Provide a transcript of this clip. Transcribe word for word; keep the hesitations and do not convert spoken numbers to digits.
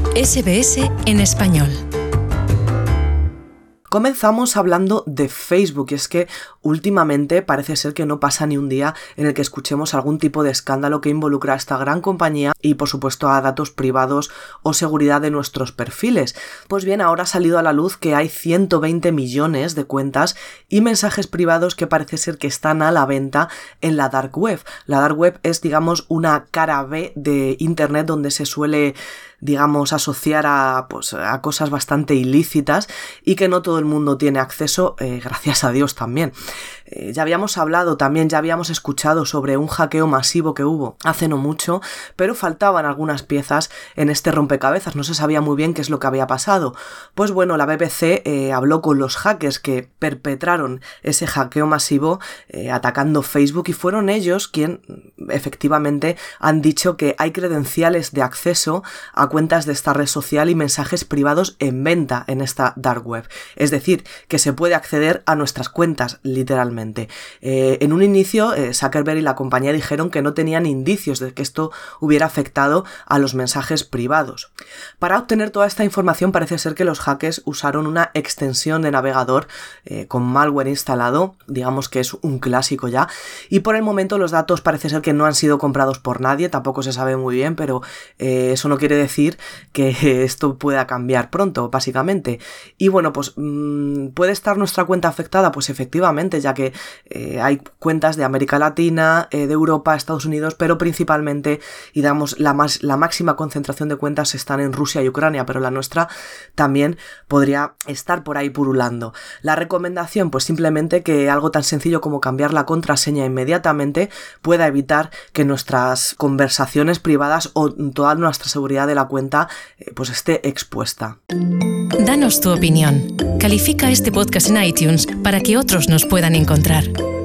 S B S en español. Comenzamos hablando de Facebook, y es que últimamente parece ser que no pasa ni un día en el que escuchemos algún tipo de escándalo que involucra a esta gran compañía y por supuesto a datos privados o seguridad de nuestros perfiles. Pues bien, ahora ha salido a la luz que hay ciento veinte millones de cuentas y mensajes privados que parece ser que están a la venta en la Dark Web. La Dark Web es, digamos, una cara B de Internet donde se suele, digamos, asociar a, pues, a cosas bastante ilícitas y que no todo el mundo tiene acceso, eh, gracias a Dios también. Eh, ya habíamos hablado también, ya habíamos escuchado sobre un hackeo masivo que hubo hace no mucho, pero faltaban algunas piezas en este rompecabezas, no se sabía muy bien qué es lo que había pasado. Pues bueno, la B B C eh, habló con los hackers que perpetraron ese hackeo masivo eh, atacando Facebook, y fueron ellos quien efectivamente han dicho que hay credenciales de acceso a cuentas de esta red social y mensajes privados en venta en esta Dark Web. Es decir, que se puede acceder a nuestras cuentas, literalmente. Eh, en un inicio, eh, Zuckerberg y la compañía dijeron que no tenían indicios de que esto hubiera afectado a los mensajes privados. Para obtener toda esta información parece ser que los hackers usaron una extensión de navegador eh, con malware instalado, digamos que es un clásico ya, y por el momento los datos parece ser que no han sido comprados por nadie, tampoco se sabe muy bien, pero eh, eso no quiere decir que esto pueda cambiar pronto, básicamente. Y bueno, pues mmm, ¿puede estar nuestra cuenta afectada? Pues efectivamente, ya que eh, hay cuentas de América Latina, eh, de Europa, Estados Unidos, pero principalmente, y damos la, más, la máxima concentración de cuentas están en Rusia y Ucrania, pero la nuestra también podría estar por ahí purulando. La recomendación, pues simplemente que algo tan sencillo como cambiar la contraseña inmediatamente pueda evitar que nuestras conversaciones privadas o toda nuestra seguridad de la cuenta eh, pues esté expuesta. Danos tu opinión. Califica este podcast en iTunes para que otros nos puedan encontrar.